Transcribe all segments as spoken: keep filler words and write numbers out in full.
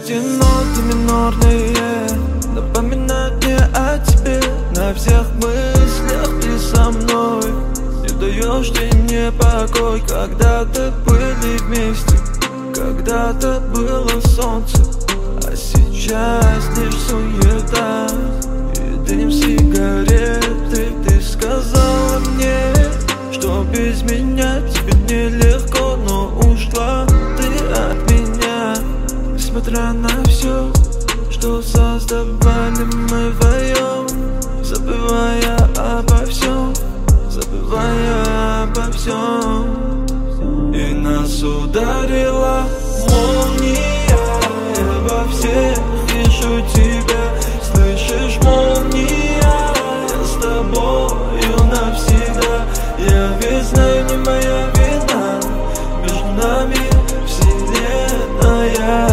Эти ноты минорные напоминают мне о тебе. На всех мыслях ты со мной, не даешь ты мне покой. Когда-то были вместе, когда-то было солнце, а сейчас лишь суета и дым сигареты. Ты сказала мне, что без меня тебе нелегко, но ушла ты от меня. Несмотря на все, что создавали мы вдвоем, забывая обо всем, забывая обо всем. И нас ударила молния, я во всех вижу тебя. Слышишь, молния, я с тобою навсегда. Я ведь знаю, не моя вина, между нами вселенная.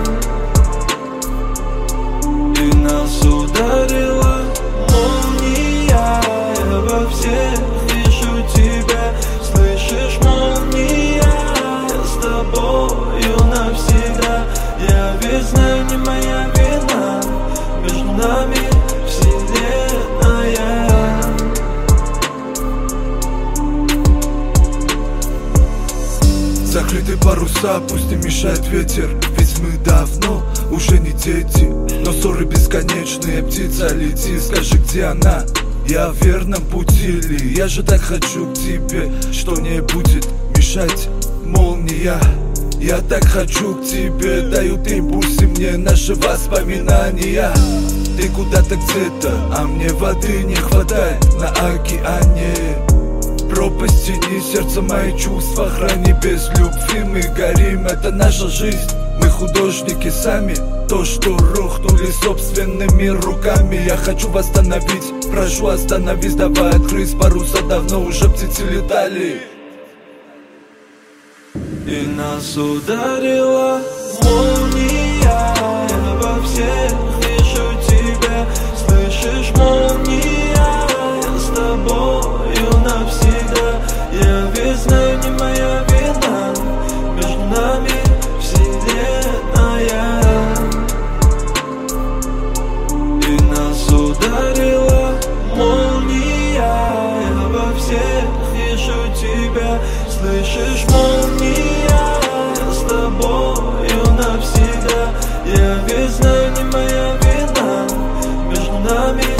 И нас ударила молния, я во всех вижу тебя. Слышишь, молния, я с тобою навсегда. Я ведь знаю, не моя вина, между нами вселенная. Закрыты паруса, пусть не мешает ветер, ведь мы давно уже не дети. Но ссоры бесконечные, птица, лети, скажи, где она? Я в верном пути ли? Я же так хочу к тебе, что не будет мешать молния. Я так хочу к тебе, дают импульсы мне наши воспоминания. Ты куда-то где-то, а мне воды не хватает на океане. Пропасть тени, сердце, мои чувства храни. Без любви мы горим, это наша жизнь. Мы художники сами, то, что рухнули собственными руками. Я хочу восстановить, прошу остановись, давай открыть паруса. Давно уже птицы летали. И нас ударила молния, я во всех вижу тебя. Слышишь, молния, я с тобою навсегда. Я ведь знаю, не моя вина, между нами вселенная. И нас ударила молния, я во всех вижу тебя. Слышишь, молния, я с тобою навсегда. Я ведь знаю, не моя вина, между нами